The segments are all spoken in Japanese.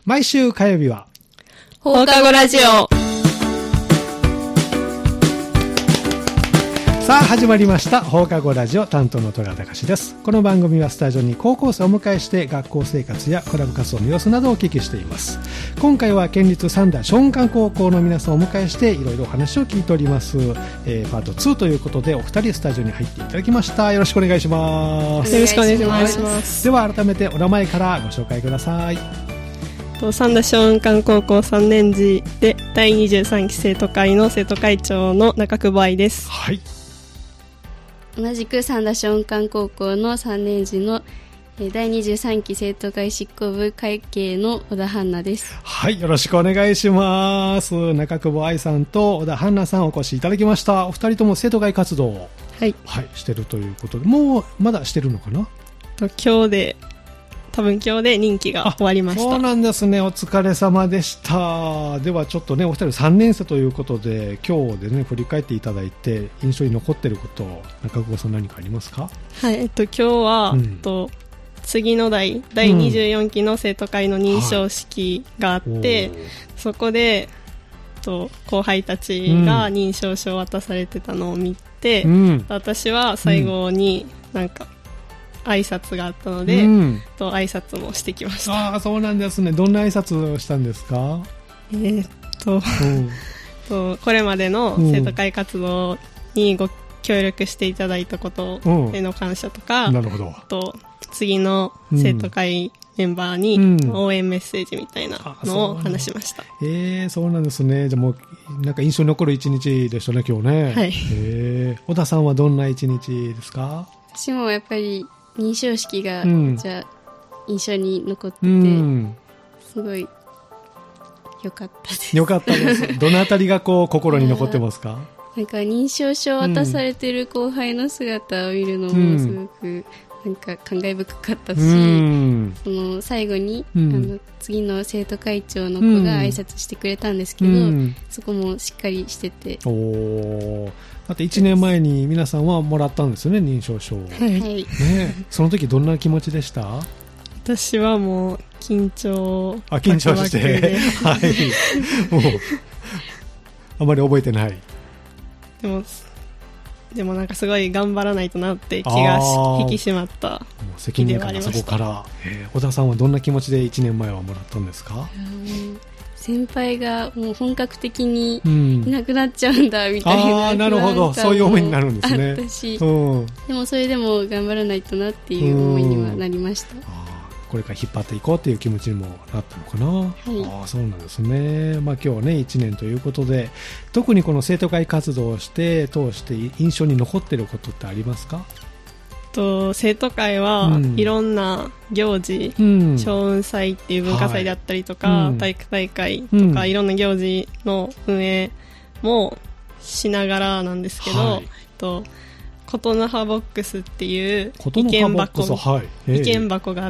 毎週火曜日は放課後ラジオ。 さあ始まりました放課後ラジオ、担当の戸川隆です。この番組はスタジオに高校生をお迎えして学校生活やクラブ活動の様子などをお聞きしています。今回は県立三田松雲館高校の皆さんをお迎えしていろいろお話を聞いております、パート2ということでお二人スタジオに入っていただきました。よろしくお願いします。 よろしくお願いします。 では改めてお名前からご紹介ください。 三田松雲館高校3年次で第23期生徒会の生徒会長の中久保愛です。 はい。 同じく三田松雲館高校の3年次の第23期生徒会執行部会計の小田杏奈です。 はい、よろしくお願いします。中久保愛さんと小田杏奈さんお越しいただきました。お二人とも生徒会活動を、 はいしてるということで、もうまだしてるのかな。 多分今日で任期が終わりました。 そうなんですね。お疲れ様でした。ではちょっとね、お二人3年生ということで今日でね振り返っていただいて印象に残っていること、中久保さん何かありますか？ はい、今日は、次の第24期の生徒会の認証式があって、そこで後輩たちが認証書を渡されてたのを見て、私は最後になんか挨拶があったので、挨拶もしてきました。 ああ、そうなんですね。どんな挨拶をしたんですか？ これまでの生徒会活動にご協力していただいたことへの感謝とか、 なるほど。 次の生徒会メンバーに応援メッセージみたいなのを話しました。 そうなんですね。じゃあもうなんか印象に残る一日でしたね、今日ね。 はい。 小田さんはどんな一日ですか？ 私もやっぱり認証式が、じゃあ印象に残ってて、すごい良かったです。 良かったです。どのあたりが心に残ってますか？ なんか認証書を渡されてる後輩の姿を見るのもすごくなんか感慨深かったし、その最後に、次の生徒会長の子が挨拶してくれたんですけど、そこもしっかりしてて。 だって1年前に皆さんはもらったんですよね、認証書を。 はいその時どんな気持ちでした？ 私はもう緊張してもうあまり覚えてない。 でもなんかすごい頑張らないとなって気が引き締まった責任感がそこから。小田さんはどんな気持ちで1年前はもらったんですか？ 先輩がもう本格的にいなくなっちゃうんだみたいな、 なるほど、そういう思いになるんですね。 でもそれでも頑張らないとなっていう思いにはなりました。 これから引っ張っていこうという気持ちにもなったのかな。そうなんですね。今日はね1年ということで、特にこの生徒会活動を通して印象に残っていることってありますか？ 生徒会はいろんな行事、松雲祭っていう文化祭であったりとか、体育大会とか、いろんな行事の運営もしながらなんですけど、琴の葉ボックスっていう意見箱があって、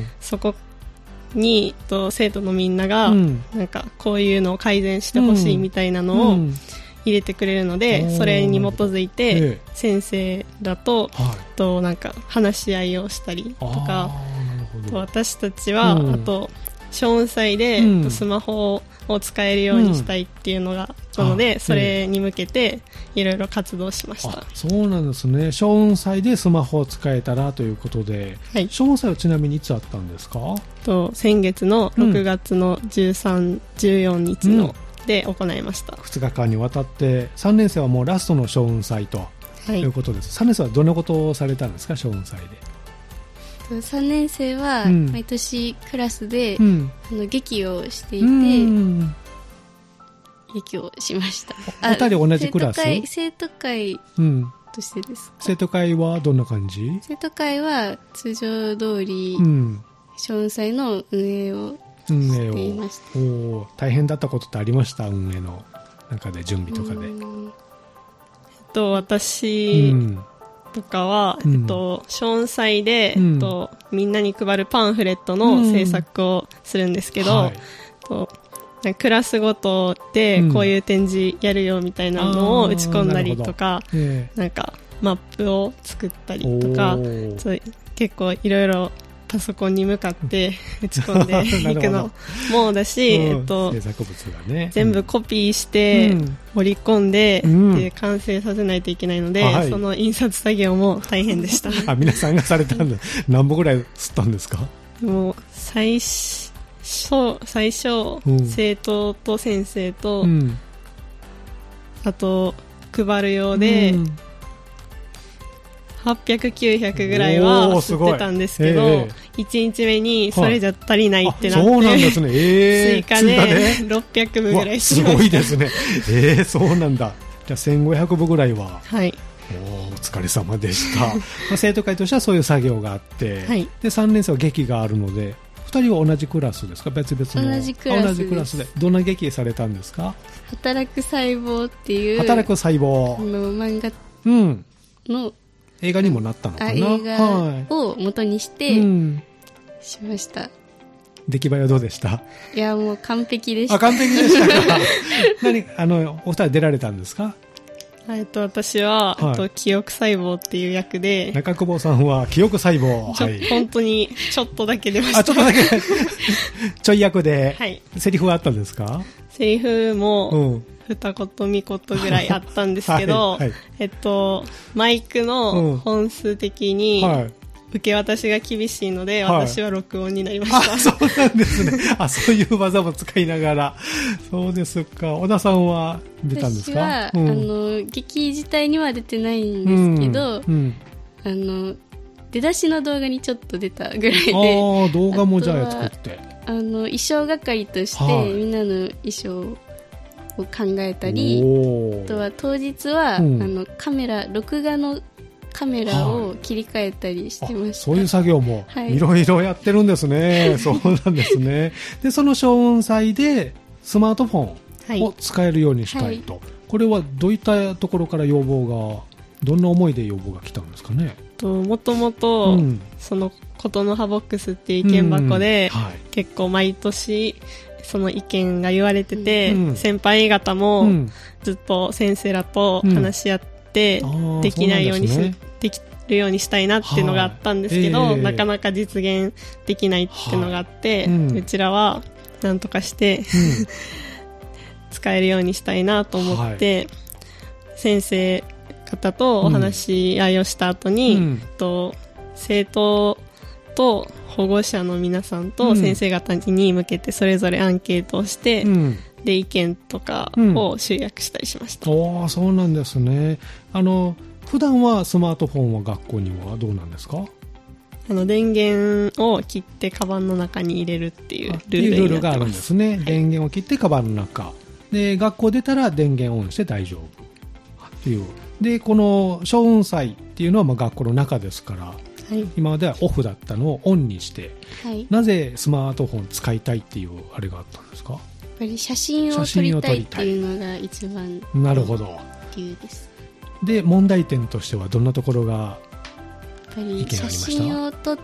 そこに生徒のみんながなんかこういうのを改善してほしいみたいなのを入れてくれるので、それに基づいて先生らとなんか話し合いをしたりとか、私たちはあと松雲祭でスマホを使えるようにしたいっていうのがなので、それに向けていろいろ活動しました。 そうなんですね。松雲祭でスマホを使えたらということで、松雲祭はちなみにいつあったんですか？ 先月の6月の13、14日ので行いました。 2日間にわたって3年生はもうラストの松雲祭ということです。3年生はどんなことをされたんですか、松雲祭で。 3年生は毎年クラスで、劇をしていて、劇をしました。 お二人同じクラス？ 生徒会としてですか？ 生徒会はどんな感じ？ 生徒会は通常通り松雲祭の運営をしていました。 大変だったことってありました？運営の中で、準備とかで。 私とかは、松雲祭で、みんなに配るパンフレットの制作をするんですけど、クラスごとでこういう展示やるよみたいなのを打ち込んだりとか、なんかマップを作ったりとか、結構いろいろパソコンに向かって打ち込んでいくのもだし、 制作物がね、 全部コピーして盛り込んで、で完成させないといけないので、その印刷作業も大変でした。 皆さんがされたんだ。何本ぐらい吸ったんですか？ もう最初、生徒と先生と、あと配るようで、800、900ぐらいは吸ってたんですけど、1日目にそれじゃ足りないってなって、 そうなんですね。 追加で600部ぐらいすごいですね。そうなんだ。じゃあ1500部ぐらいは。 はい。 お疲れ様でした。生徒会としてはそういう作業があって、で3年生は劇があるので、2人は同じクラスですか？別々の。 同じクラスで。 どんな劇されたんですか？ 働く細胞っていう。 働く細胞。 漫画の、 映画にもなったのかな。 映画を元にしてしました。 出来栄えはどうでした？ いや、もう完璧でした。 完璧でしたか。お二人出られたんですか？ 私は、記憶細胞っていう役で、 中久保さんは記憶細胞、 本当にちょっとだけ出ました。 ちょっとだけちょい役で、セリフはあったんですか？ セリフも、二言三言ぐらいあったんですけど、マイクの本数的に、受け渡しが厳しいので、私は録音になりました。 そうなんですね。そういう技も使いながら。そうですか。小田さんは出たんですか？ 私は、劇自体には出てないんですけど、出だしの動画にちょっと出たぐらいで。 動画もじゃあ作って。 衣装係として、みんなの衣装を考えたり、あとは当日は、録画のカメラを切り替えたりしてました。 そういう作業もいろいろやってるんですね。そうなんですね。で、その小雲祭でスマートフォンを使えるようにしたいと。これはどういったところから要望が、どんな思いで要望が来たんですかね？ もともと、そのことの葉ボックスっていう意見箱で、結構毎年その意見が言われてて、先輩方もずっと先生らと話し合って、できないようにできるようにしたいなっていうのがあったんですけど、なかなか実現できないっていうのがあって、うちらはなんとかして、使えるようにしたいなと思って、先生方とお話し合いをした後に、生徒と保護者の皆さんと先生方に向けてそれぞれアンケートをして、で意見とかを集約したりしました。 そうなんですね。普段はスマートフォンは学校にはどうなんですか？ 電源を切ってカバンの中に入れるっていうルールがあるんですね。電源を切ってカバンの中で、学校出たら電源オンして大丈夫っていう。で、この小雲祭っていうのは学校の中ですから、今まではオフだったのをオンにして、なぜスマートフォン使いたいっていうあれがあったんですか？ やっぱり写真を撮りたいっていうのが一番なるほど理由です。 で、問題点としてはどんなところがやっぱり写真を撮って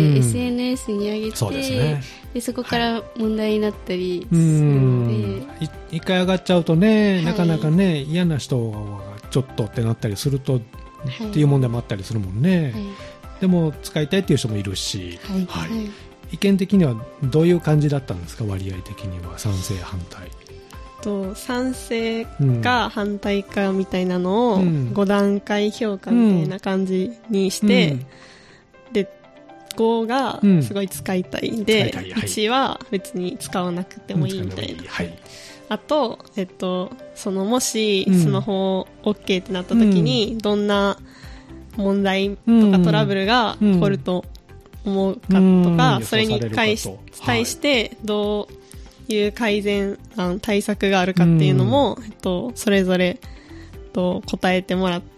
、SNS に上げて、でそこから問題になったりするので、 一回上がっちゃうとね、なかなかね、嫌な人がちょっとってなったりすると、っていう問題もあったりするもんね。でも使いたいっていう人もいるし、意見的にはどういう感じだったんですか？割合的には賛成反対。 賛成か反対かみたいなのを5段階評価みたいな感じにして、で5がすごい使いたいで、1は別に使わなくてもいいみたいな。あと、そのもしスマホ OK ってなった時にどんな問題とかトラブルが起こると思うかとか、それに対してどういう改善対策があるかっていうのも、それぞれ答えてもらって、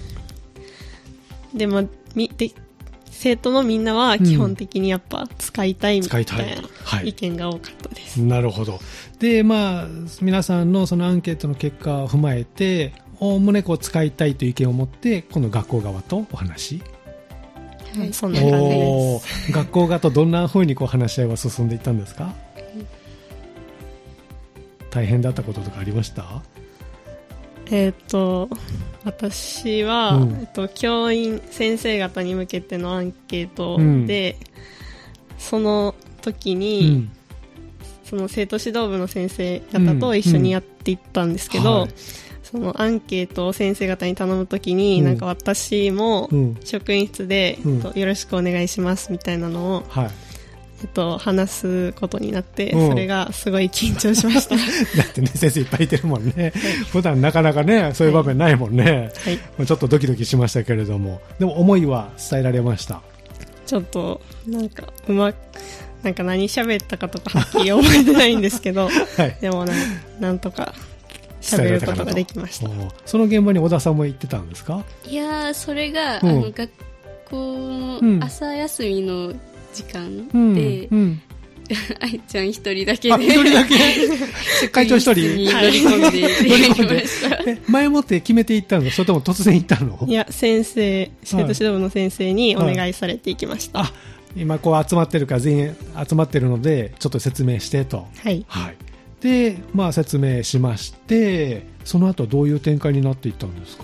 で生徒のみんなは基本的にやっぱ使いたいみたいな意見が多かったです。 なるほど。で、皆さんのそのアンケートの結果を踏まえて、おおむね使いたいという意見を持ってこの学校側とお話。 そんな感じです。 学校側とどんな風に話し合いは進んでいったんですか？大変だったこととかありました？ 私は、教員先生方に向けてのアンケートで、その時に、その生徒指導部の先生方と一緒にやっていったんですけど、そのアンケートを先生方に頼むときに、なんか私も職員室で、よろしくお願いしますみたいなのを、話すことになって、それがすごい緊張しました。 だってね、先生いっぱいいてるもんね。普段なかなかね、そういう場面ないもんね。ちょっとドキドキしましたけれども、でも思いは伝えられました。 ちょっとなんかなんか何喋ったかとかはっきり覚えてないんですけど、でもなんとか喋ることができました。 その現場に小田さんも行ってたんですか？ いやー、それが、学校の朝休みの時間で、愛ちゃん一人だけで一人だけ会長一人に乗り込んでました。 前もって決めて行ったの？それとも突然行ったの？ いや、生徒指導部の先生にお願いされて行きました。 今こう集まってるから全員集まってるのでちょっと説明してと。で、説明しまして、その後どういう展開になっていったんですか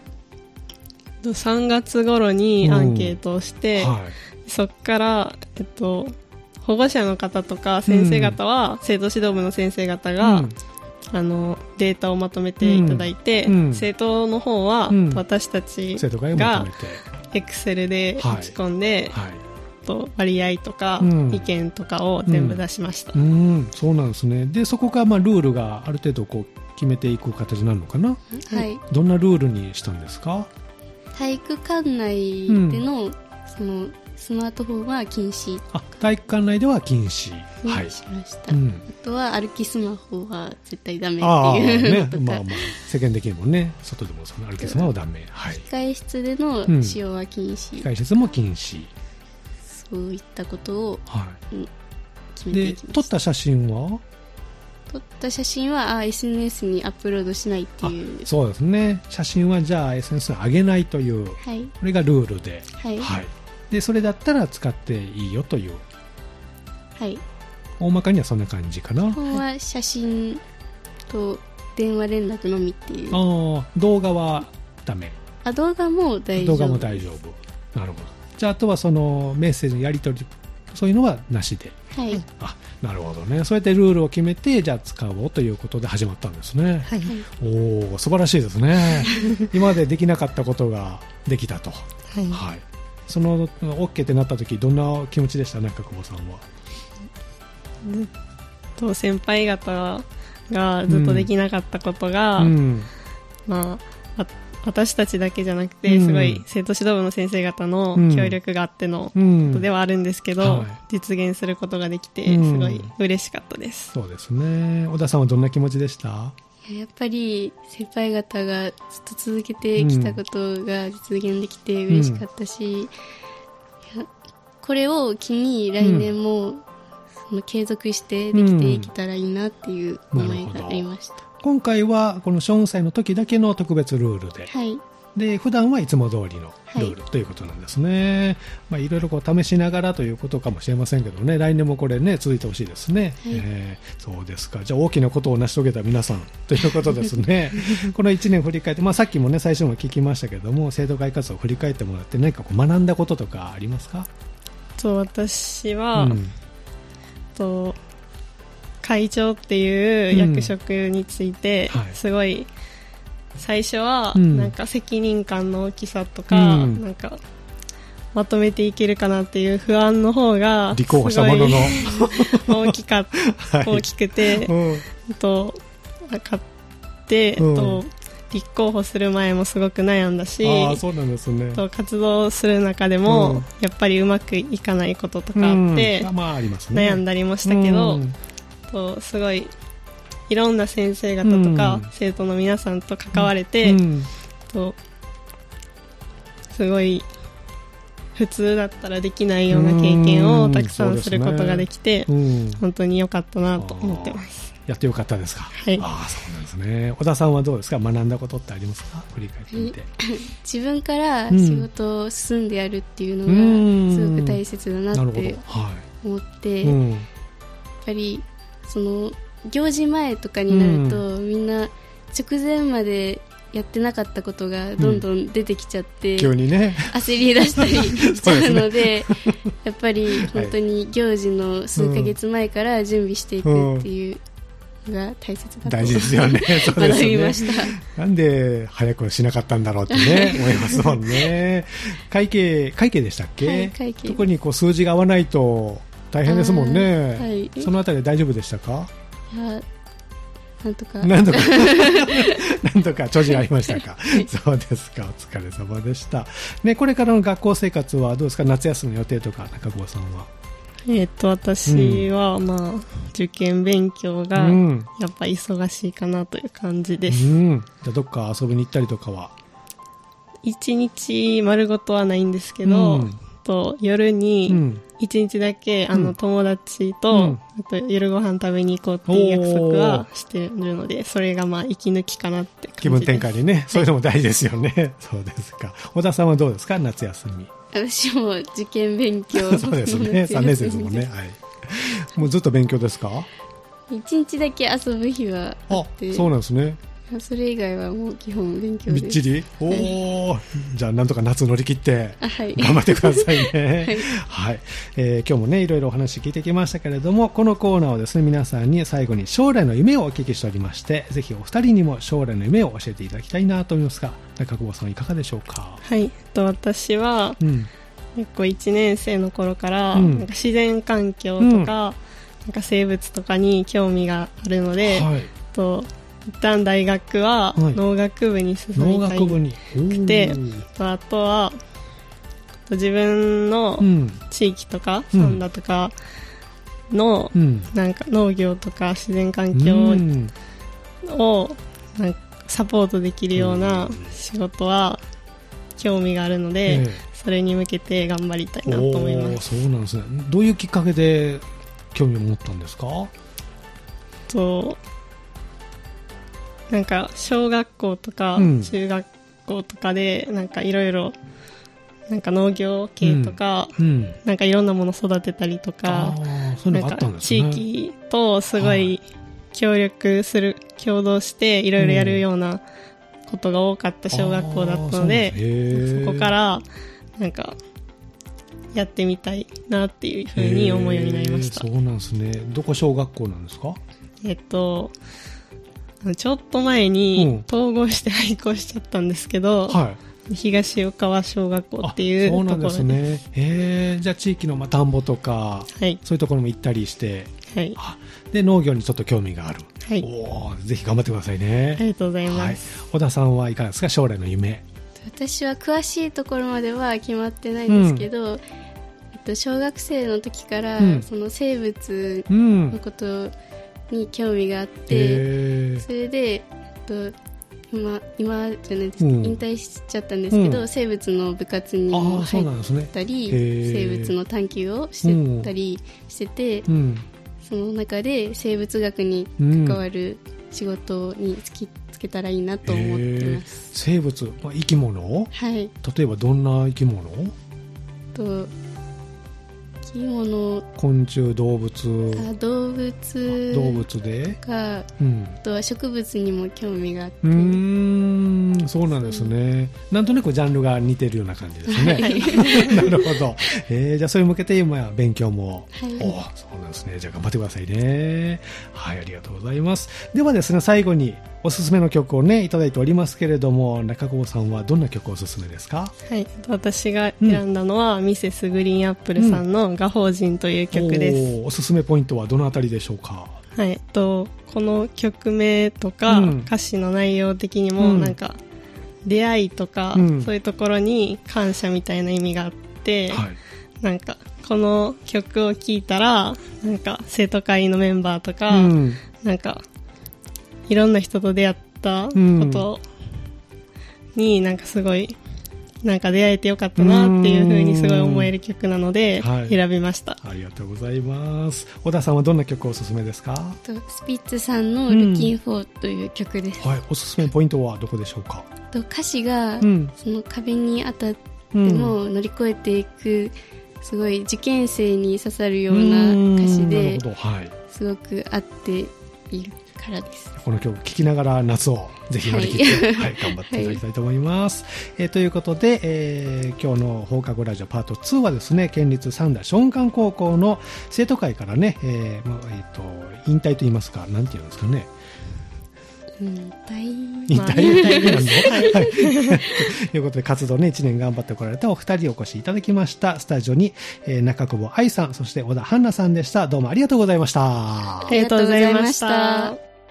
？3月頃にアンケートをして、そこから、保護者の方とか先生方は、生徒指導部の先生方が、データをまとめていただいて、生徒の方は、私たちがエクセルで打ち込んで、割合とか、意見とかを全部出しました。 そうなんですね。でそこからルールがある程度こう決めていく形になるのかな？どんなルールにしたんですか？ 体育館内での、そのスマートフォンは禁止。 体育館内では禁止しました。あとは歩きスマホは絶対ダメっていうのとか、 世間的にもね、外でもその歩きスマホはダメ。 控室での使用は禁止。 控室も禁止。 そういったことを決めていきました。 で撮った写真は？ 撮った写真はSNS にアップロードしないっていう。 そうですね。写真はじゃあ SNS に上げないという、これがルールで、でそれだったら使っていいよという、大まかにはそんな感じかな。 基本は写真と電話連絡のみっていう。 動画はダメ？ 動画も大丈夫。 動画も大丈夫。なるほど。じゃああとはそのメッセージのやり取り、そういうのはなしで。なるほどね。そうやってルールを決めて、じゃあ使おうということで始まったんですね。素晴らしいですね。今までできなかったことができたと。その OK ってなった時、どんな気持ちでした？久保さんは。 先輩方がずっとできなかったことが、私たちだけじゃなくて、すごい生徒指導部の先生方の協力があってのことではあるんですけど、実現することができて、すごい嬉しかったです。 そうですね。小田さんはどんな気持ちでした？ やっぱり先輩方がずっと続けてきたことが実現できて嬉しかったし、これを機に来年もその継続してできていけたらいいなっていう思いがありました。 今回はこの4歳の時だけの特別ルールで、で普段はいつも通りのルールということなんですね。いろいろこう試しながらということかもしれませんけどね、来年もこれね続いてほしいですね。そうですか。じゃあ大きなことを成し遂げた皆さんということですね。この1年振り返って、さっきもね最初も聞きましたけども、生徒会活動を振り返ってもらって何かこう学んだこととかありますか？ 私は、会長っていう役職について、すごい最初はなんか責任感の大きさとか、なんかまとめていけるかなっていう不安の方が立候補したものの大きくて、買って立候補する前もすごく悩んだし、 そうなんですね。 活動する中でも、やっぱりうまくいかないこととかあって、悩んだりもしたけど、すごいいろんな先生方とか、生徒の皆さんと関われて、すごい普通だったらできないような経験をたくさんすることができて、本当に良かったなと思ってます。 やってよかったですか？そうなんですね。小田さんはどうですか？学んだことってありますか？振り返ってみて。 自分から仕事を進んでやるっていうのがすごく大切だなって思って、やっぱりその行事前とかになると、みんな直前までやってなかったことがどんどん出てきちゃって、 急にね焦り出したりしちゃうのでやっぱり本当に行事の数ヶ月前から準備していくっていうのが大切だと大事ですよね。そうですよね。 学びました。 なんで早くしなかったんだろうってね思いますもんね。会計でしたっけ？ はい、会計。 特にこう数字が合わないと大変ですもんね。 はい、 そのあたり大丈夫でしたか？ いや、なんとかなんとか調子がありましたか？ はい、 そうですか。お疲れ様でした、ね、これからの学校生活はどうですか？夏休みの予定とか中郷さんは。 私は、受験勉強がやっぱ忙しいかなという感じです、 じゃあどっか遊びに行ったりとかは？ 一日丸ごとはないんですけど、夜に一日だけ、友達と、あと夜ご飯食べに行こうっていう約束はしてるので、それが息抜きかなって感じです。 気分転換にね、そういうのも大事ですよね。そうですか。小田さんはどうですか？夏休み。 私も受験勉強そうですね。3年生ですもんね。はい。もうずっと勉強ですか？ 一日だけ遊ぶ日はあって。 そうなんですね。 それ以外はもう基本勉強です。 びっちり。じゃあなんとか夏乗り切って頑張ってくださいね。はい。今日もねいろいろお話聞いてきましたけれども、このコーナーはですね皆さんに最後に将来の夢をお聞きしておりまして、ぜひお二人にも将来の夢を教えていただきたいなと思いますが、中久保さんいかがでしょうか？ はい。私は、結構1年生の頃から、なんか自然環境とか、なんか生物とかに興味があるので、一旦大学は農学部に進みたいくて、あとは自分の地域とか三田とかのなんか農業とか自然環境をなんかサポートできるような仕事は興味があるので、それに向けて頑張りたいなと思います。 そうなんですね。どういうきっかけで興味を持ったんですか？ なんか小学校とか中学校とかでなんかいろいろなんか農業系とか、なんかいろんなもの育てたりとか、なんか地域とすごい協同していろいろやるようなことが多かった小学校だったので、そこからなんかやってみたいなっていうふうに思うようになりました。 そうなんですね。どこ小学校なんですか？ ちょっと前に統合して廃校しちゃったんですけど、東岡川小学校っていうところです。 そうなんですね。じゃあ地域の田んぼとか、そういうところも行ったりして、で農業にちょっと興味がある。ぜひ頑張ってくださいね。 ありがとうございます。 小田さんはいかがですか？将来の夢。 私は詳しいところまでは決まってないんですけど、小学生の時から、その生物のことに興味があって、それで今じゃないですか、引退しちゃったんですけど、生物の部活にも入ったり、生物の探求をしてたりしてて、その中で生物学に関わる仕事につけたらいいなと思ってます。 生物、生き物？ はい。 例えばどんな生き物？ 生き物、 昆虫、動物。 動物でか、あとは植物にも興味があって。 そうなんですね。なんとなくジャンルが似てるような感じですね。なるほど。じゃあそれに向けて今勉強も。そうなんですね。じゃあ頑張ってくださいね。はい、ありがとうございます。ではですね、最後におすすめの曲をねいただいておりますけれども、中久保さんはどんな曲おすすめですか？ はい、私が選んだのは、ミセスグリーンアップルさんの画法人という曲です。 おすすめポイントはどのあたりでしょうか？ はい、この曲名とか、歌詞の内容的にも、なんか出会いとか、そういうところに感謝みたいな意味があって、なんかこの曲を聴いたらなんか生徒会のメンバーとか、なんかいろんな人と出会ったことになんかすごいなんか出会えてよかったなっていう風にすごい思える曲なので選びました。 ありがとうございます。小田さんはどんな曲おすすめですか？ スピッツさんのLooking forという曲です。 おすすめポイントはどこでしょうか？ 歌詞がその壁に当たっても乗り越えていく、すごい受験生に刺さるような歌詞で、すごく合っているからです。 この曲聴きながら夏をぜひ乗り切って、はい、頑張っていただきたいと思います。ということで、今日の放課後ラジオパート2はですね、県立三田松漢高校の生徒会からね、引退と言いますか、なんていうんですかね。引退なんで、はい。ということで活動ね、1年頑張ってこられたお二人お越しいただきました。スタジオに、中久保愛さん、そして小田杏奈さんでした。どうもありがとうございました。 ありがとうございました。